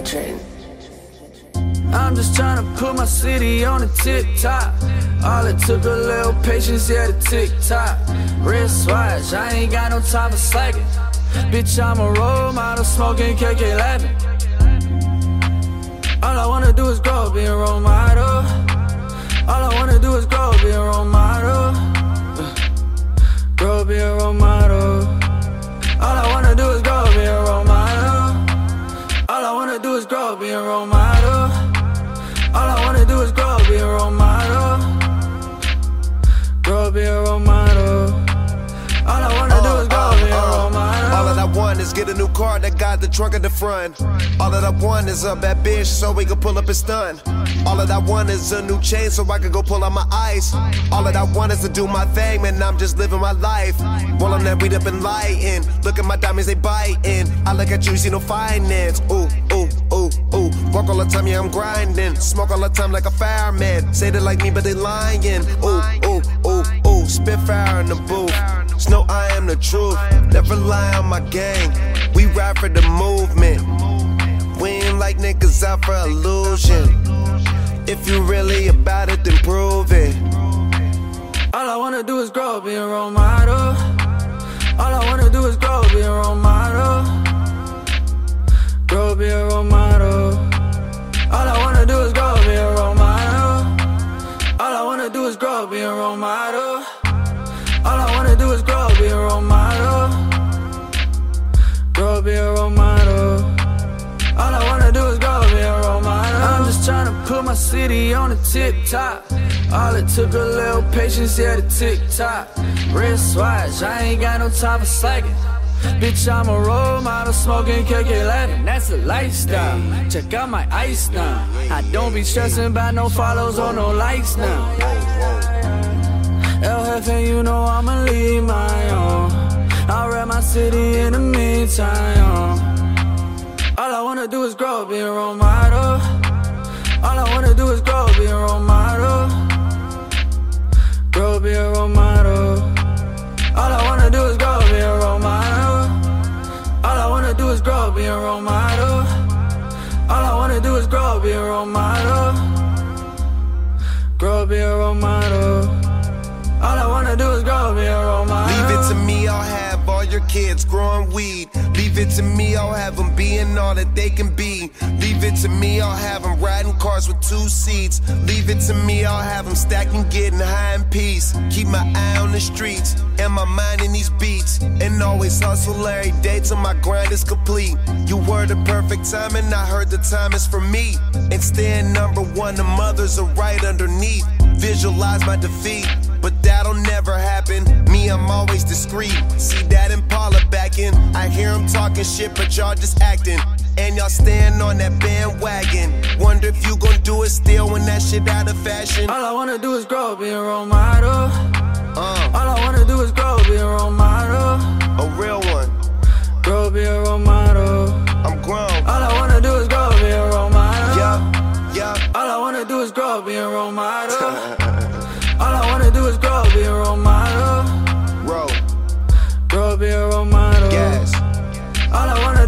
I'm just tryna put my city on the tip-top. All it took a little patience, yeah, the tick-tock. Wristwatch, I ain't got no time for slacking. Bitch, I'm a role model, smoking KK laughing. All I wanna do is grow, be a role model. All I wanna do is grow, be a role model. Grow, be a role model. All I wanna do is grow, be a role model. All I wanna do is grow, be a role model. All I wanna do is grow, be a role model. Grow, be a role model. All I wanna do is grow, be a role model. All that I want is get a new car that got the trunk at the front. All that I want is a bad bitch so we can pull up and stun. All that I want is a new chain so I can go pull out my ice. All that I want is to do my thing, man, I'm just living my life. Rolling that weed up and lighting. Look at my diamonds, they biting. I look at you, see no finance. Ooh, ooh, ooh, ooh. Work all the time, yeah, I'm grinding. Smoke all the time like a fireman. Say they like me, but they lying. Ooh, ooh, ooh, ooh. Spit fire in the booth. Just know I am the truth. Never lie on my gang. We ride for the movement. We ain't like niggas out for illusion. If you really about it, then prove it. All I wanna do is grow, be a role model. All I wanna do is grow, be a role model. Grow, be a role model. All I wanna do is grow, be a role model. All I wanna do is grow, be a role model. All I wanna do is grow, be a role model. Grow, be a role model. All I wanna do is grow, be a role model. I'm just tryna put my city on the tip-top. All it took a little patience, yeah, the tick-tock. Wristwatch, I ain't got no time for slacking. Bitch, I'm a role model, smoking KK laughing. That's a lifestyle. Check out my ice now. I don't be stressing about no follows or no likes now. El Jefe, you know I'ma lead my own. I'll rap my city in the meantime. All I wanna do is grow, be a role model. All I wanna do is grow, be a role model. Grow, be a role model. All I wanna do is grow, be a role model. All I wanna do is grow, be a role model. All I wanna do is grow, be a role model. Grow, be a role model. All I wanna do is grow, be a role model. Leave it to me, I'll have all your kids growing weed. Leave it to me, I'll have them being all that they can be. Leave it to me, I'll have them riding cars with 2 seats. Leave it to me, I'll have them stacking, getting high in peace. Keep my eye on the streets and my mind in these beats. And always hustle every day till my grind is complete. You were the perfect time and I heard the time is for me. And staying #1, the mothers are right underneath. Visualize my defeat, but that'll never happen. Me, I'm always discreet. See that Impala backing. I hear him talking shit, but y'all just acting. And y'all staying on that bandwagon. Wonder if you gon' do it still when that shit out of fashion. All I wanna do is grow, be a role model. All I wanna do is grow, be a role model. A real one. Grow, be a role model. I'm grown. All I wanna do is grow, be a role model. Yeah, yeah. All I wanna do is grow, be a role model. All I wanna do is grow, be a role model. Roll. Grow, be a role model. Gas. All I wanna